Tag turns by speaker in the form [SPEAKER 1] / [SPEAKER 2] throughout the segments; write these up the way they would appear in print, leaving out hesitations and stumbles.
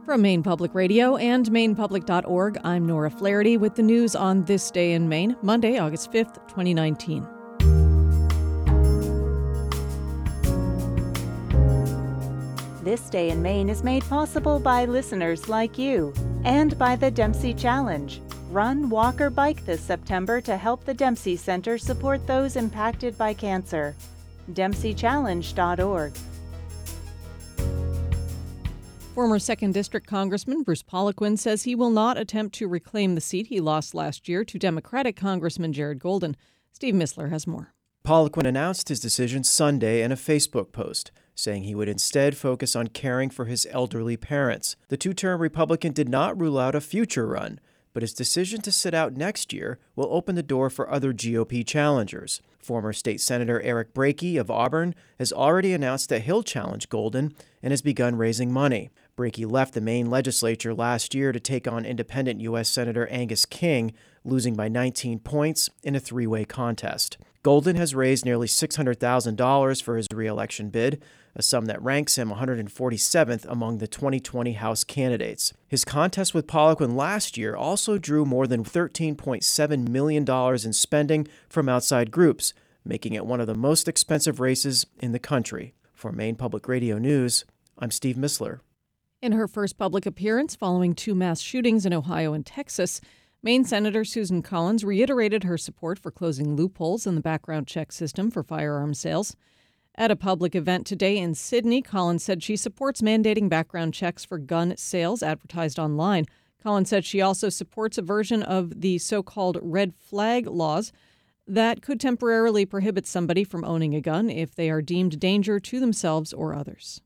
[SPEAKER 1] From Maine Public Radio and MainePublic.org, I'm Nora Flaherty with the news on This Day in Maine, Monday, August 5th, 2019.
[SPEAKER 2] This Day in Maine is made possible by listeners like you and by the Dempsey Challenge. Run, walk, or bike this September to help the Dempsey Center support those impacted by cancer. DempseyChallenge.org.
[SPEAKER 1] Former 2nd District Congressman Bruce Poliquin says he will not attempt to reclaim the seat he lost last year to Democratic Congressman Jared Golden. Steve Missler has more.
[SPEAKER 3] Poliquin announced his decision Sunday in a Facebook post, saying he would instead focus on caring for his elderly parents. The two-term Republican did not rule out a future run, but his decision to sit out next year will open the door for other GOP challengers. Former State Senator Eric Brakey of Auburn has already announced that he'll challenge Golden and has begun raising money. Brakey left the Maine legislature last year to take on independent U.S. Senator Angus King, losing by 19 points in a three-way contest. Golden has raised nearly $600,000 for his re-election bid, a sum that ranks him 147th among the 2020 House candidates. His contest with Poliquin last year also drew more than $13.7 million in spending from outside groups, making it one of the most expensive races in the country. For Maine Public Radio News, I'm Steve Missler.
[SPEAKER 1] In her first public appearance following two mass shootings in Ohio and Texas, Maine Senator Susan Collins reiterated her support for closing loopholes in the background check system for firearms sales. At a public event today in Sydney, Collins said she supports mandating background checks for gun sales advertised online. Collins said she also supports a version of the so-called red flag laws that could temporarily prohibit somebody from owning a gun if they are deemed a danger to themselves or others.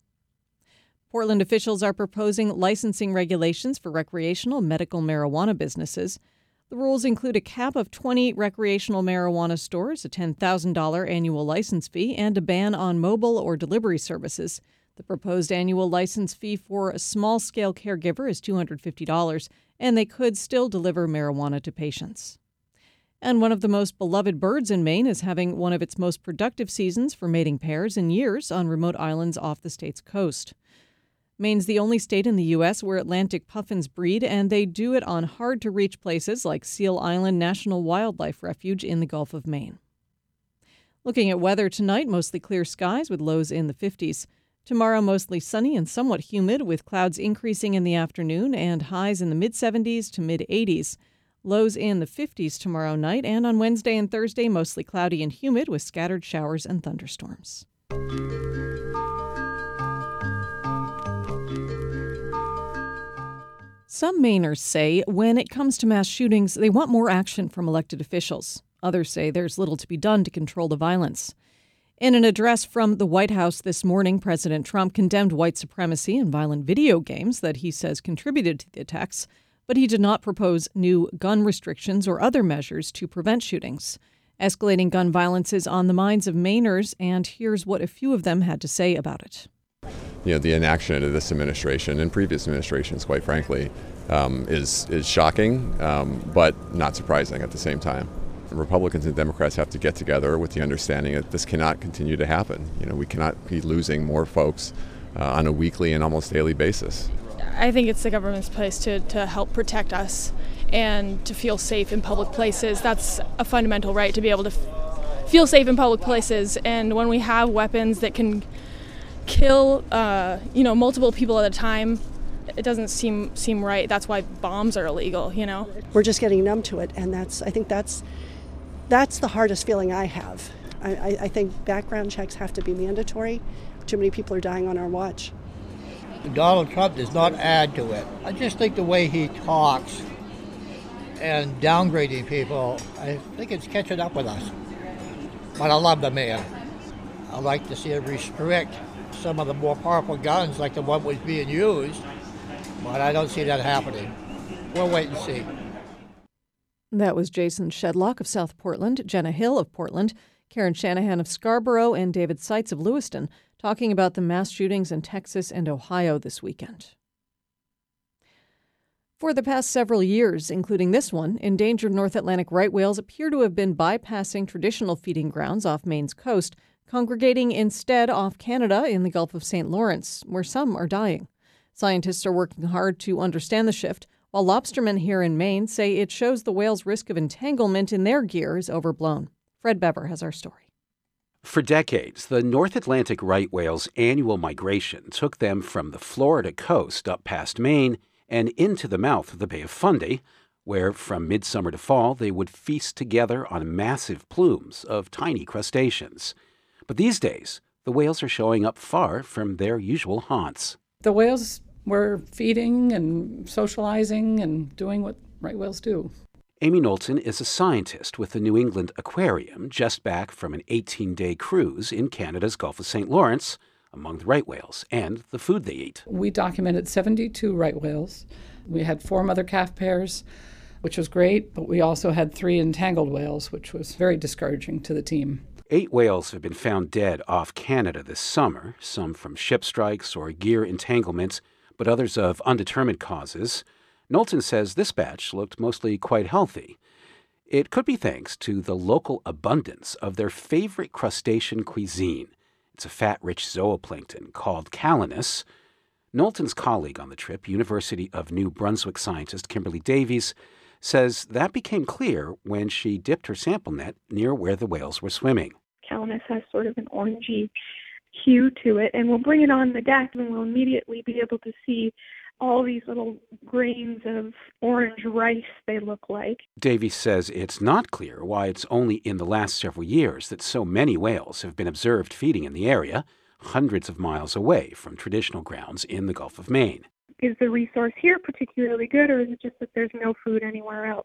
[SPEAKER 1] Portland officials are proposing licensing regulations for recreational medical marijuana businesses. The rules include a cap of 20 recreational marijuana stores, a $10,000 annual license fee, and a ban on mobile or delivery services. The proposed annual license fee for a small-scale caregiver is $250, and they could still deliver marijuana to patients. And one of the most beloved birds in Maine is having one of its most productive seasons for mating pairs in years on remote islands off the state's coast. Maine's the only state in the U.S. where Atlantic puffins breed, and they do it on hard-to-reach places like Seal Island National Wildlife Refuge in the Gulf of Maine. Looking at weather tonight, mostly clear skies with lows in the 50s. Tomorrow, mostly sunny and somewhat humid, with clouds increasing in the afternoon and highs in the mid-70s to mid-80s. Lows in the 50s tomorrow night, and on Wednesday and Thursday, mostly cloudy and humid with scattered showers and thunderstorms. Some Mainers say when it comes to mass shootings, they want more action from elected officials. Others say there's little to be done to control the violence. In an address from the White House this morning, President Trump condemned white supremacy and violent video games that he says contributed to the attacks, but he did not propose new gun restrictions or other measures to prevent shootings. Escalating gun violence is on the minds of Mainers, and here's what a few of them had to say about it.
[SPEAKER 4] The inaction of this administration and previous administrations, quite frankly, is shocking, but not surprising at the same time. Republicans and Democrats have to get together with the understanding that this cannot continue to happen. We cannot be losing more folks on a weekly and almost daily basis.
[SPEAKER 5] I think it's the government's place to help protect us and to feel safe in public places. That's a fundamental right, to be able to feel safe in public places. And when we have weapons that can kill multiple people at a time, it doesn't seem right. That's why bombs are illegal.
[SPEAKER 6] We're just getting numb to it, and I think that's the hardest feeling I have. I think background checks have to be mandatory. Too many people are dying on our watch.
[SPEAKER 7] Donald Trump does not add to it. I just think the way he talks and downgrading people, I think it's catching up with us. But I love the man. I'd like to see him restrict some of the more powerful guns like the one was being used, but I don't see that happening. We'll wait and see.
[SPEAKER 1] That was Jason Shedlock of South Portland, Jenna Hill of Portland, Karen Shanahan of Scarborough, and David Seitz of Lewiston, talking about the mass shootings in Texas and Ohio this weekend. For the past several years, including this one, endangered North Atlantic right whales appear to have been bypassing traditional feeding grounds off Maine's coast, congregating instead off Canada in the Gulf of St. Lawrence, where some are dying. Scientists are working hard to understand the shift, while lobstermen here in Maine say it shows the whales' risk of entanglement in their gear is overblown. Fred Bever has our story.
[SPEAKER 8] For decades, the North Atlantic right whale's annual migration took them from the Florida coast up past Maine and into the mouth of the Bay of Fundy, where from midsummer to fall they would feast together on massive plumes of tiny crustaceans. But these days, the whales are showing up far from their usual haunts.
[SPEAKER 9] The whales were feeding and socializing and doing what right whales do.
[SPEAKER 8] Amy Knowlton is a scientist with the New England Aquarium, just back from an 18-day cruise in Canada's Gulf of St. Lawrence, among the right whales and the food they eat.
[SPEAKER 9] We documented 72 right whales. We had 4 mother calf pairs, which was great, but we also had 3 entangled whales, which was very discouraging to the team.
[SPEAKER 8] 8 whales have been found dead off Canada this summer, some from ship strikes or gear entanglements, but others of undetermined causes. Knowlton says this batch looked mostly quite healthy. It could be thanks to the local abundance of their favorite crustacean cuisine. It's a fat-rich zooplankton called Calanus. Knowlton's colleague on the trip, University of New Brunswick scientist Kimberly Davies, says that became clear when she dipped her sample net near where the whales were swimming.
[SPEAKER 10] Calanus has sort of an orangey hue to it, and we'll bring it on the deck and we'll immediately be able to see all these little grains of orange rice, they look like.
[SPEAKER 8] Davies says it's not clear why it's only in the last several years that so many whales have been observed feeding in the area, hundreds of miles away from traditional grounds in the Gulf of Maine.
[SPEAKER 10] Is the resource here particularly good, or is it just that there's no food anywhere else?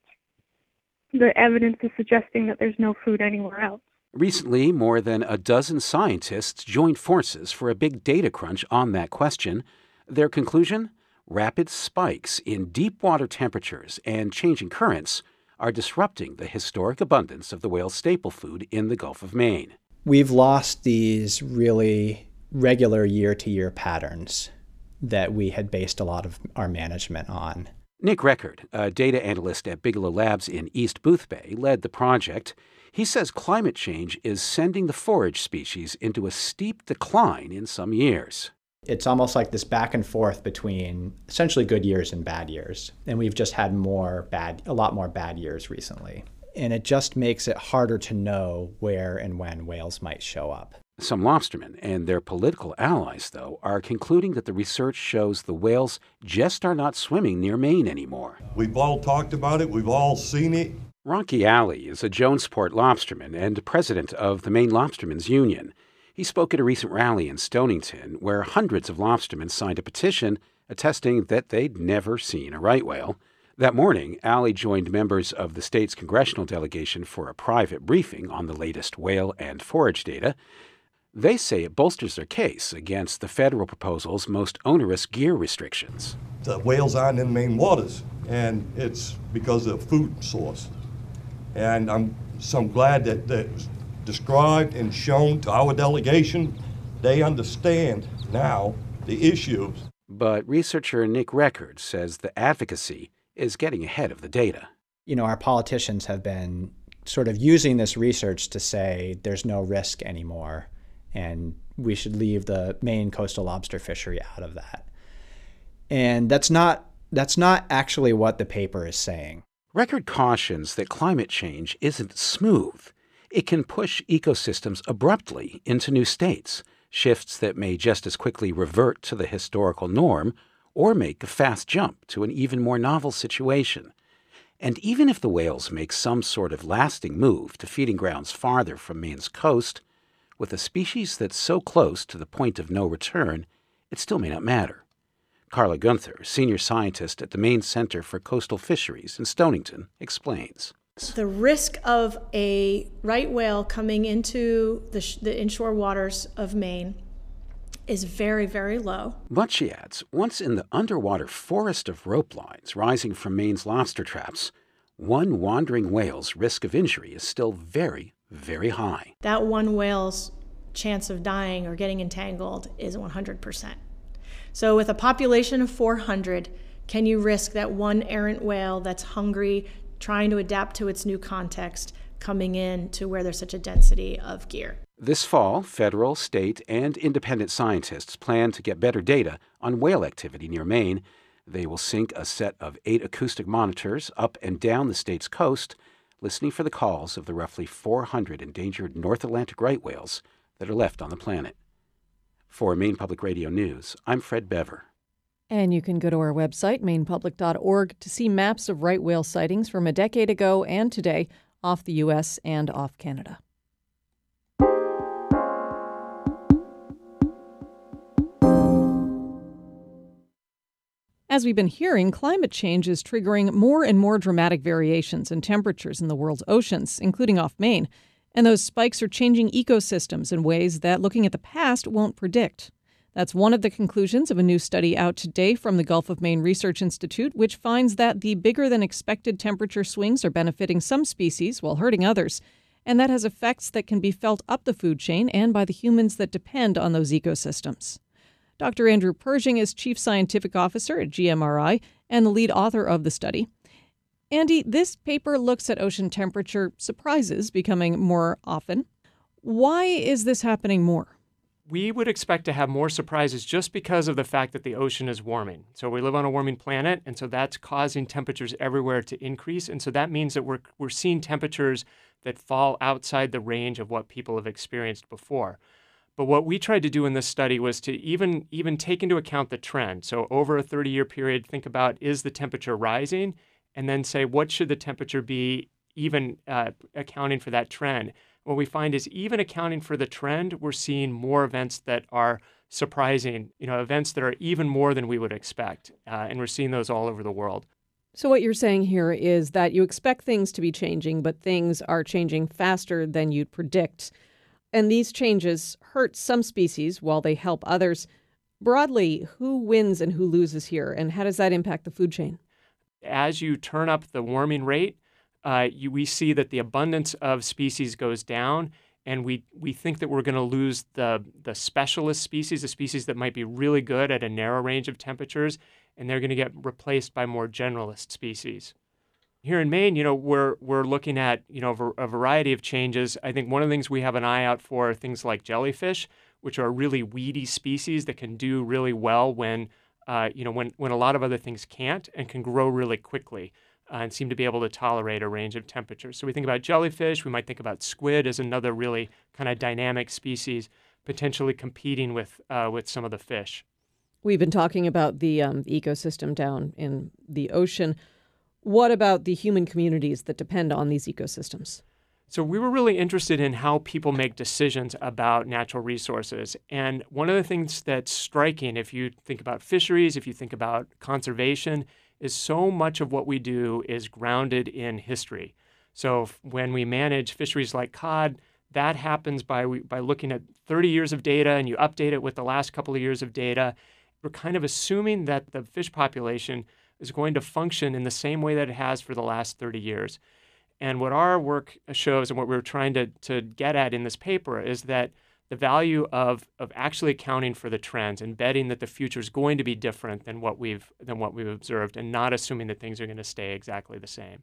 [SPEAKER 10] The evidence is suggesting that there's no food anywhere else.
[SPEAKER 8] Recently, more than a dozen scientists joined forces for a big data crunch on that question. Their conclusion? Rapid spikes in deep water temperatures and changing currents are disrupting the historic abundance of the whale's staple food in the Gulf of Maine.
[SPEAKER 11] We've lost these really regular year-to-year patterns that we had based a lot of our management on.
[SPEAKER 8] Nick Record, a data analyst at Bigelow Labs in East Boothbay, led the project. He says climate change is sending the forage species into a steep decline in some years.
[SPEAKER 11] It's almost like this back and forth between essentially good years and bad years. And we've just had a lot more bad years recently. And it just makes it harder to know where and when whales might show up.
[SPEAKER 8] Some lobstermen and their political allies, though, are concluding that the research shows the whales just are not swimming near Maine anymore.
[SPEAKER 12] We've all talked about it. We've all seen it.
[SPEAKER 8] Rocky Alley is a Jonesport lobsterman and president of the Maine Lobstermen's Union. He spoke at a recent rally in Stonington where hundreds of lobstermen signed a petition attesting that they'd never seen a right whale. That morning, Alley joined members of the state's congressional delegation for a private briefing on the latest whale and forage data. They say it bolsters their case against the federal proposal's most onerous gear restrictions.
[SPEAKER 12] The whales aren't in Maine waters, and it's because of food source. And I'm glad that it's described and shown to our delegation. They understand now the issues.
[SPEAKER 8] But researcher Nick Record says the advocacy is getting ahead of the data.
[SPEAKER 11] Our politicians have been sort of using this research to say there's no risk anymore, and we should leave the Maine coastal lobster fishery out of that. And that's not actually what the paper is saying.
[SPEAKER 8] Record cautions that climate change isn't smooth. It can push ecosystems abruptly into new states, shifts that may just as quickly revert to the historical norm or make a fast jump to an even more novel situation. And even if the whales make some sort of lasting move to feeding grounds farther from Maine's coast, with a species that's so close to the point of no return, it still may not matter. Carla Gunther, senior scientist at the Maine Center for Coastal Fisheries in Stonington, explains.
[SPEAKER 13] The risk of a right whale coming into the inshore waters of Maine is very, very low.
[SPEAKER 8] But she adds, once in the underwater forest of rope lines rising from Maine's lobster traps, one wandering whale's risk of injury is still very, very high.
[SPEAKER 13] That one whale's chance of dying or getting entangled is 100%. So with a population of 400, can you risk that one errant whale that's hungry, trying to adapt to its new context, coming in to where there's such a density of gear.
[SPEAKER 8] This fall, federal, state, and independent scientists plan to get better data on whale activity near Maine. They will sync a set of 8 acoustic monitors up and down the state's coast, listening for the calls of the roughly 400 endangered North Atlantic right whales that are left on the planet. For Maine Public Radio News, I'm Fred Bever.
[SPEAKER 1] And you can go to our website, mainepublic.org, to see maps of right whale sightings from a decade ago and today off the U.S. and off Canada. As we've been hearing, climate change is triggering more and more dramatic variations in temperatures in the world's oceans, including off Maine. And those spikes are changing ecosystems in ways that, looking at the past, won't predict. That's one of the conclusions of a new study out today from the Gulf of Maine Research Institute, which finds that the bigger-than-expected temperature swings are benefiting some species while hurting others. And that has effects that can be felt up the food chain and by the humans that depend on those ecosystems. Dr. Andrew Pershing is Chief Scientific Officer at GMRI and the lead author of the study. Andy, this paper looks at ocean temperature surprises becoming more often. Why is this happening more?
[SPEAKER 14] We would expect to have more surprises just because of the fact that the ocean is warming. So we live on a warming planet, and so that's causing temperatures everywhere to increase. And so that means that we're seeing temperatures that fall outside the range of what people have experienced before. But what we tried to do in this study was to even take into account the trend. So over a 30-year period, think about, is the temperature rising? And then say, what should the temperature be even accounting for that trend? What we find is even accounting for the trend, we're seeing more events that are surprising, events that are even more than we would expect. And we're seeing those all over the world.
[SPEAKER 1] So what you're saying here is that you expect things to be changing, but things are changing faster than you'd predict. And these changes hurt some species while they help others. Broadly, who wins and who loses here, and how does that impact the food chain?
[SPEAKER 14] As you turn up the warming rate, we see that the abundance of species goes down, and we think that we're going to lose the specialist species, the species that might be really good at a narrow range of temperatures, and they're going to get replaced by more generalist species. Here in Maine, we're looking at, a variety of changes. I think one of the things we have an eye out for are things like jellyfish, which are really weedy species that can do really well when a lot of other things can't, and can grow really quickly and seem to be able to tolerate a range of temperatures. So we think about jellyfish. We might think about squid as another really kind of dynamic species, potentially competing with some of the fish.
[SPEAKER 1] We've been talking about the ecosystem down in the ocean. What about the human communities that depend on these ecosystems?
[SPEAKER 14] So we were really interested in how people make decisions about natural resources. And one of the things that's striking, if you think about fisheries, if you think about conservation, is so much of what we do is grounded in history. So when we manage fisheries like cod, that happens by looking at 30 years of data, and you update it with the last couple of years of data. We're kind of assuming that the fish population is going to function in the same way that it has for the last 30 years. And what our work shows, and what we're trying to get at in this paper, is that the value of actually accounting for the trends and betting that the future is going to be different than what we've observed, and not assuming that things are going to stay exactly the same.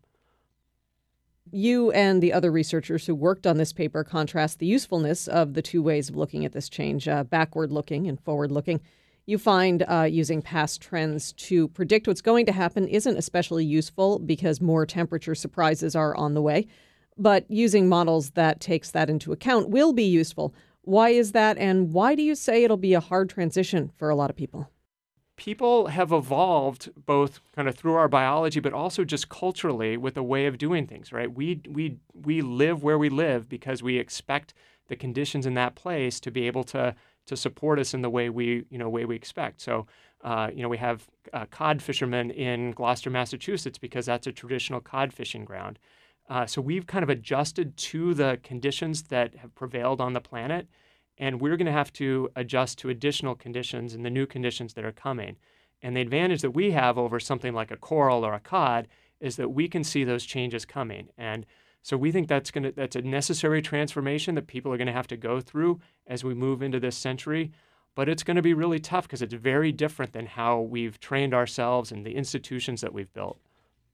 [SPEAKER 1] You and the other researchers who worked on this paper contrast the usefulness of the two ways of looking at this change, backward-looking and forward-looking. You find using past trends to predict what's going to happen isn't especially useful because more temperature surprises are on the way. But using models that takes that into account will be useful. Why is that, and why do you say it'll be a hard transition for a lot of people?
[SPEAKER 14] People have evolved both kind of through our biology, but also just culturally with a way of doing things, right? We live where we live because we expect the conditions in that place to be able to support us in the way we expect. So, we have cod fishermen in Gloucester, Massachusetts, because that's a traditional cod fishing ground. So we've kind of adjusted to the conditions that have prevailed on the planet, and we're going to have to adjust to additional conditions and the new conditions that are coming. And the advantage that we have over something like a coral or a cod is that we can see those changes coming. And so we think that's a necessary transformation that people are going to have to go through as we move into this century. But it's going to be really tough because it's very different than how we've trained ourselves and the institutions that we've built.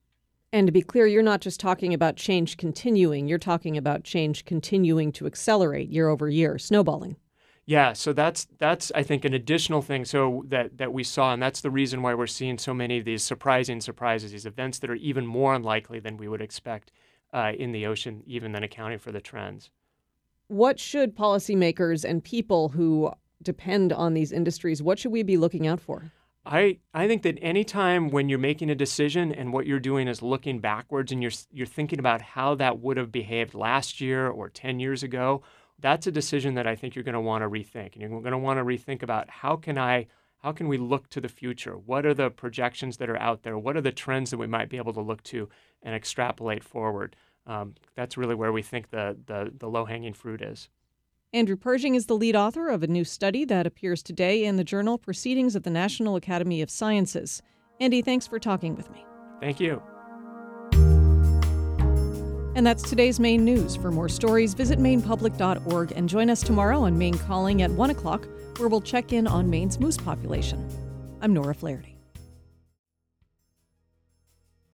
[SPEAKER 1] And to be clear, you're not just talking about change continuing, you're talking about change continuing to accelerate year over year, snowballing.
[SPEAKER 14] Yeah, so that's I think an additional thing that we saw, and that's the reason why we're seeing so many of these surprising surprises, these events that are even more unlikely than we would expect in the ocean, even than accounting for the trends.
[SPEAKER 1] What should policymakers and people who depend on these industries, what should we be looking out for?
[SPEAKER 14] I think that any time when you're making a decision and what you're doing is looking backwards and you're thinking about how that would have behaved last year or 10 years ago, that's a decision that I think you're going to want to rethink. And you're going to want to rethink about how can we look to the future? What are the projections that are out there? What are the trends that we might be able to look to and extrapolate forward? That's really where we think the low-hanging fruit is.
[SPEAKER 1] Andrew Pershing is the lead author of a new study that appears today in the journal Proceedings of the National Academy of Sciences. Andy, thanks for talking with me.
[SPEAKER 14] Thank you.
[SPEAKER 1] And that's today's Maine News. For more stories, visit mainepublic.org and join us tomorrow on Maine Calling at 1 o'clock, where we'll check in on Maine's moose population. I'm Nora Flaherty.